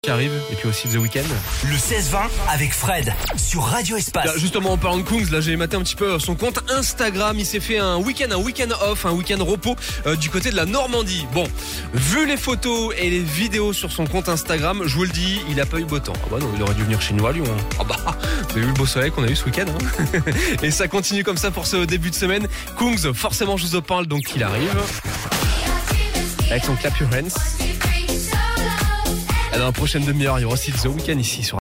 qui arrive et puis aussi The Weeknd. Le 16-20 avec Fred sur Radio Espace. Là, justement en parlant de Kungs, là j'ai maté un petit peu son compte Instagram. Il s'est fait un week-end off, un week-end repos du côté de la Normandie. Bon, vu les photos et les vidéos sur son compte Instagram, je vous le dis, il a pas eu beau temps. Ah bah non, il aurait dû venir chez nous à Lyon. Ah bah, vous avez vu le beau soleil qu'on a eu ce week-end hein. Et ça continue comme ça pour ce début de semaine. Kungs, forcément je vous en parle, donc il arrive avec son Clap Your Hands. Dans la prochaine demi-heure, il y aura aussi The Weeknd ici sur